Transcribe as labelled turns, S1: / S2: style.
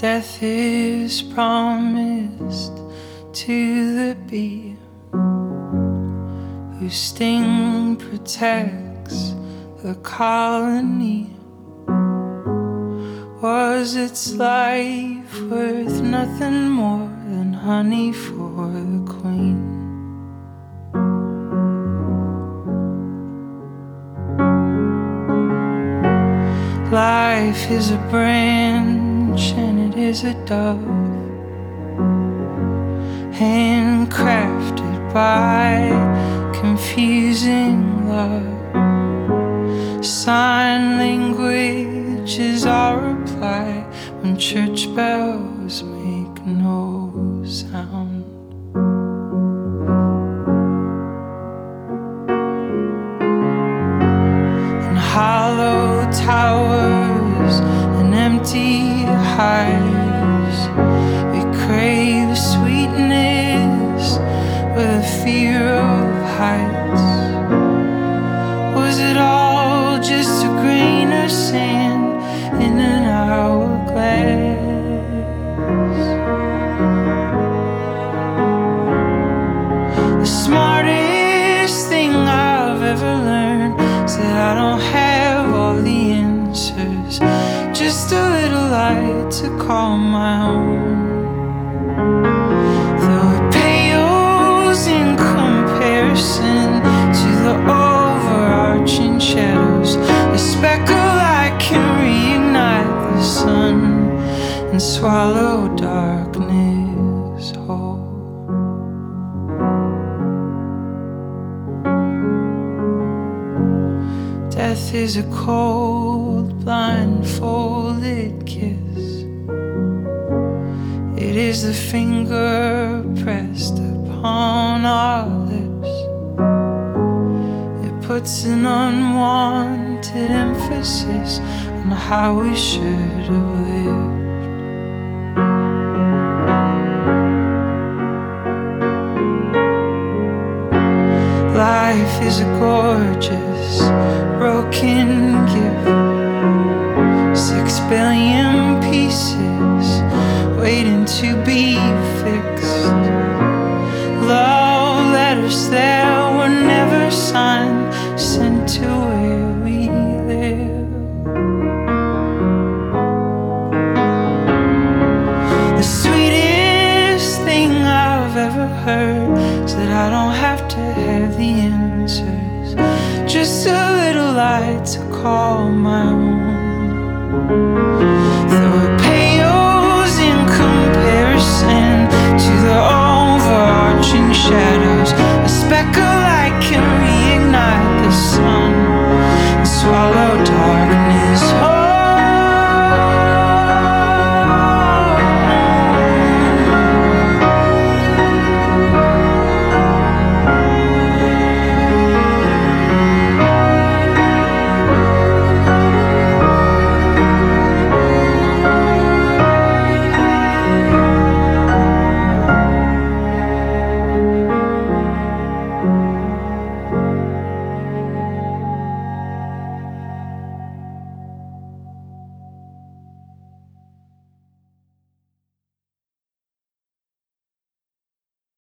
S1: Death is promised to the bee, whose sting protects the colony. Was its life worth nothing more than honey for the queen? Life is a branch and it is a dove, handcrafted by confusing love. Sign language is our reply when church bells make no sound. And hollow towers and empty hives, we crave sweetness with a fear of heights. Was it all just a grain of sand in an hourglass? The smartest thing I've ever learned is that I don't have all the answers, just a little light to call my own. Though it pales in comparison to the overarching shadows, a speckle I can reignite the sun and swallow darkness whole. Death is a cold, blindfolded kiss. It is the finger pressed upon our lips. It puts an unwanted emphasis on how we should have lived. Life is a gorgeous, broken gift. 6 billion pieces waiting to be fixed. Love letters that were never signed, sent to where we live. The sweetest thing I've ever heard is that I don't have to have the answers, just a little light to call my own.